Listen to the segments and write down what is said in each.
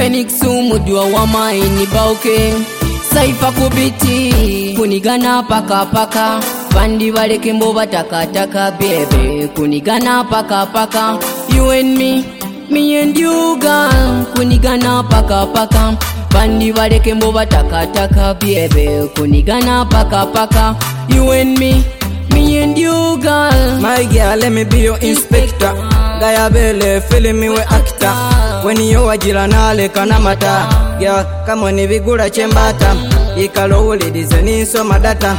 Phoenix umujua wa maini bauke Saifa kubiti kunigana paka paka Bandi baleke mbo bataka baby kunigana paka paka You and me and you girl kunigana paka paka Bandi baleke mbo bataka baby kunigana paka paka You and me and you girl. My girl, let me be your inspector. Gaya bele, feeling me we actor. When you wajila nale kanamata. Girl, come on, vigura chembata. Ikalo uli dizeni so madata.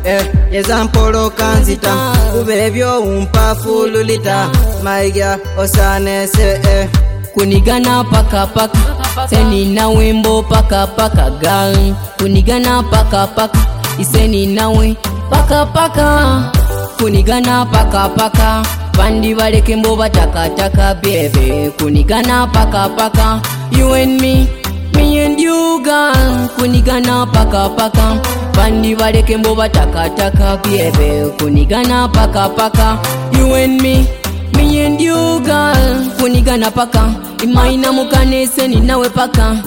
Yezampolo kanzita. Ubebyo umpa fululita. My girl, osane se kunigana paka paka. Seni na wimbo paka paka girl. Kunigana paka paka. Iseni nawe paka paka. Kunigana paka paka. Bandi baleke mbo bataka baby kunigana paka paka. You and me and you girl kunigana paka paka. Bandi baleke mbo bataka baby kunigana paka paka. You and me and you girl kunigana paka. Imaina mukanese ni nawe paka.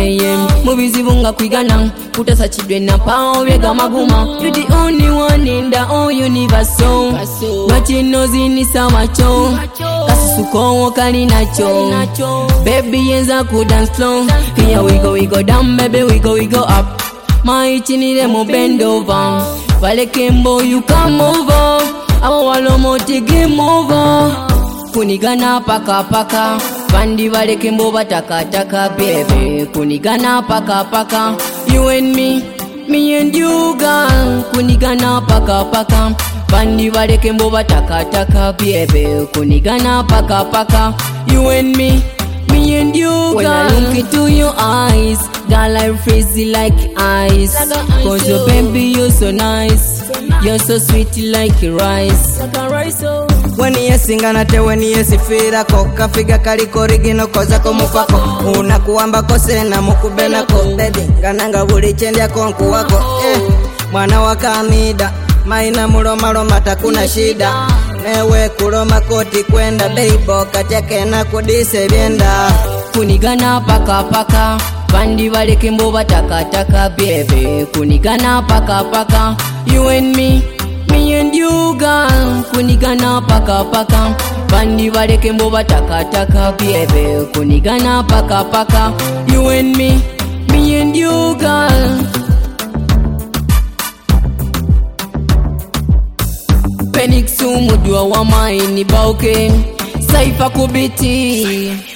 Mubizibunga kwigana kutasa chidwe na pao vyega maguma. You're the only one in the whole universe. Machinozi ni sawacho kasusuko wakali nacho. Baby yenza ku dance slow. Here we go down baby we go up. Maichini mo bend over. Baleke mbo you come over. Awa walo moti game over. Kunigana paka paka. Bandi baleke mbo bataka baby kunigana paka paka. You and me and you girl kunigana paka paka. Bandi baleke mbo bataka baby kunigana paka paka. You and me and you girl. When I look into your eyes, girl I freeze like ice. Cause your baby you're so nice. You're so sweet like rice. When yesinga na te when yesifira ko kafiga kaliko rigino koza ko mupako unakuamba kose na mukubena ko baby gananga buli chendya konku wako mwana wa kamida maina muloma takuna shida newe kuloma koti kwenda beibo kateke na kudise byenda kunigana paka paka. Bandi baleke mbo bataka baby kunigana paka paka. You and me and you girl kunigana paka paka. Bandi baleke mbo bataka baby kunigana paka paka. You and me and you girl. Phoenix umujua wa maini bauke Saifa kubiti